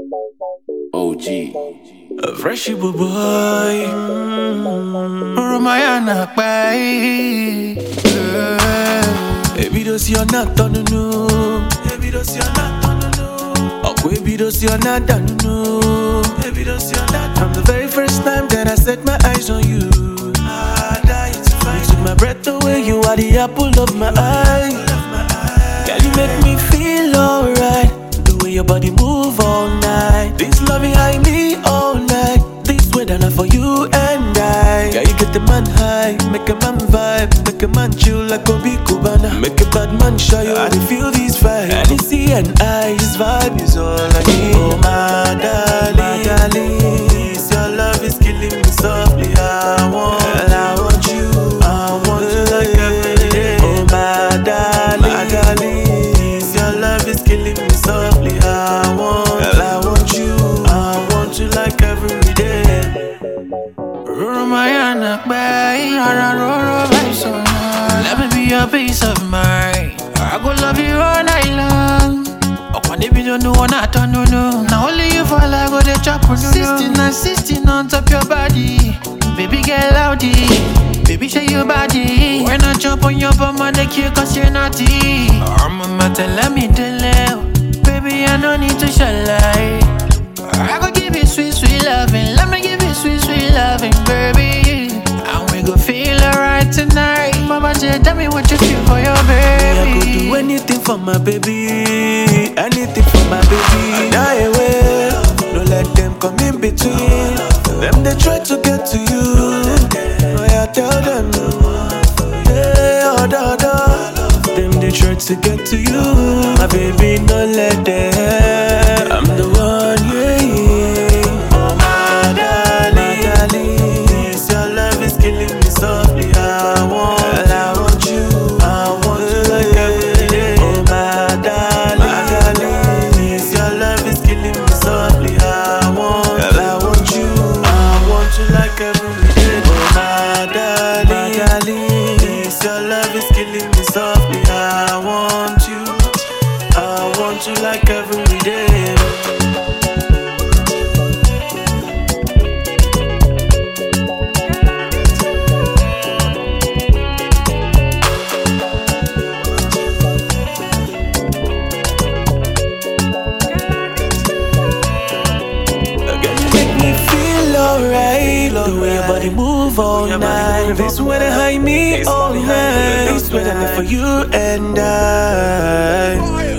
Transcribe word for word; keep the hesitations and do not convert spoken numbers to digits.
O G. A freshie boy, Ramayana Pai. Ebi do si ona tonunu, ebi do si ona tonunu. Okwe ebi do si ona danunu, ebi do si ona. From the very first time that I set my eyes on you, ah, you took my breath away. You are the apple of my eye. Girl, you make me feel alright. The way your body move all night. This loving high me all night. This way that not for you and I. Girl, you get the man high, make a man vibe, make a man chill like Kobe Cubana. Make a bad man shy, I dey feel this vibe. And you see and I, this vibe is all I need. Oh my darling, my darling, this your love is killing me softly. I want, I want you, I want you like every day. Oh my darling, my darling, this your love is killing me softly. I want, I want you, I want you like every day. Ramayana Pai, let me be your peace of mind. I go love you all night long. But when if you don't know, not to know, no. Now only you fall, I go the chop on you. Sixteen and sixteen on top your body. Baby girl loudy, baby shake your body. When I jump on your bum, I make you cause you're naughty. I'm a matter, let me tell you. Baby, I don't need to shall lie. I go give you sweet, sweet loving. Let me give you sweet, sweet loving, baby. And we go feel alright tonight. Mama J, tell me what you feel for your baby. I could do anything for my baby, anything for my baby. Die away, don't let them come in between. Them they try to get to you. Oh yeah, tell them. Yeah, oh da da. Them they try to get to you. My baby, don't let them. I'm the one, yeah, yeah. Oh my darling, my darling, this your love is killing me softly. I want, I want you, I want you like every day. Oh my darling, my darling, this your love is killing me softly. I want, I want you, I want you like every day. Oh my darling, my darling, this your love is killing me softly. I want you, I want you like every day. The way your body move all night. This way they hide me all night. This way that for you and I.